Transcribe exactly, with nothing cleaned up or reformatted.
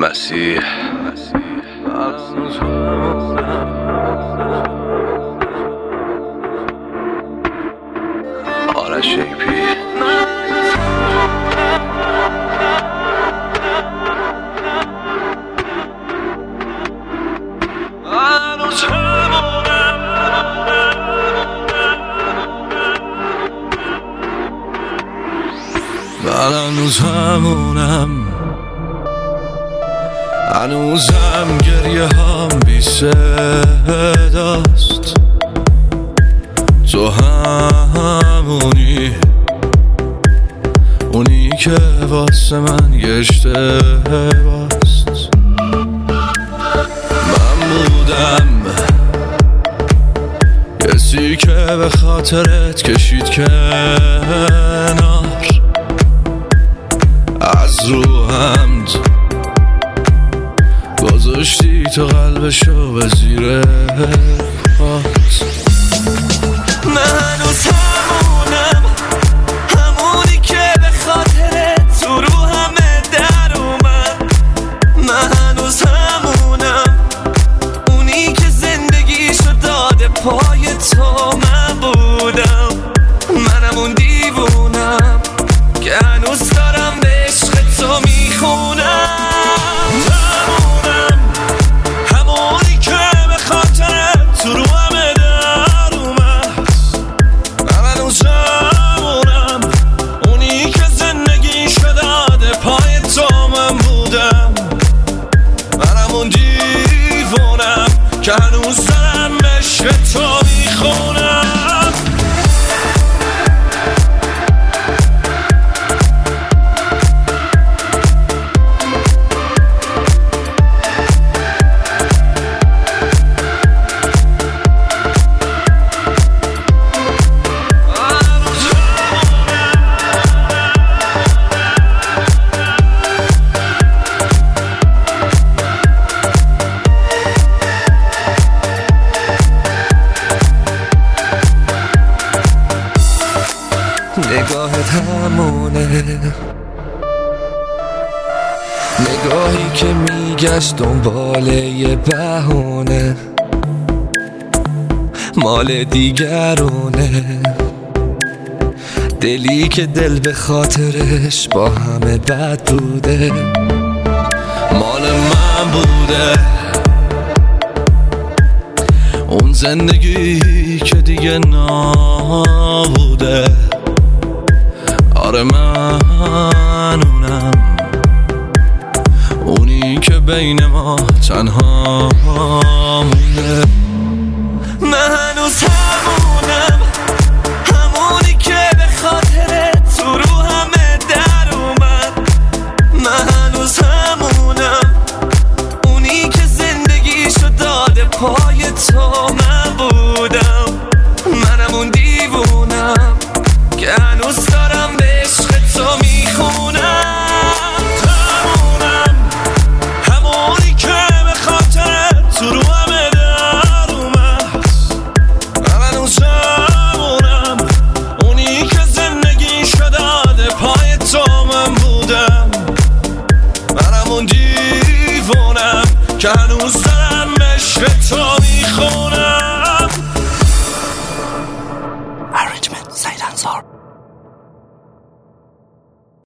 مسیح آرش شیپی من هنوز همونم، هنوزم گریه هم بی صداست. تو همونی، اونی که واسه من یه اشتباست. من بودم کسی که به خاطرت کشید کنار، از رو حمد گذاشتی تو قلبشو به زیر پات. من هنوز همونم، همونی که به خاطرت تو رو همه در اومد. من هنوز همونم، اونی که زندگیشو داده پای تو. من بودم، منم اون دیوونم که هنوز دارم به عشق تو میخونم. همونم، همونی که به خاطرت تو رو همه در اومد. من هنوز همونم، اونی که زندگیشو داده پای تو. من بودم، منم اون دیوونم که هنوز دارم به عشق تو میخونم. نگاهت همونه، نگاهی که میگشت دنبال یه بهونه، مال دیگرونه. دلی که دل به خاطرش با همه بد بوده، مال من بوده. اون زندگی که دیگه نبوده. آره من اونم، اونی که بین ما تنها مونده. من هنوز همونم، همونی که به خاطرت تو رو همه در اومد. من هنوز همونم، اونی که زندگیشو داده پای تو. من بودم، منم اون دیوونم که هنوز دارم به عشق تو میخونم. همونم، همونی که به خاطرت تو رو همه در اومد. من هنوز همونم، اونی که زندگیشو داده پای تو. من بودم، منم اون دیوونم که هنوز دارم به عشق تو میخونم. Arrangement, Said Ansar.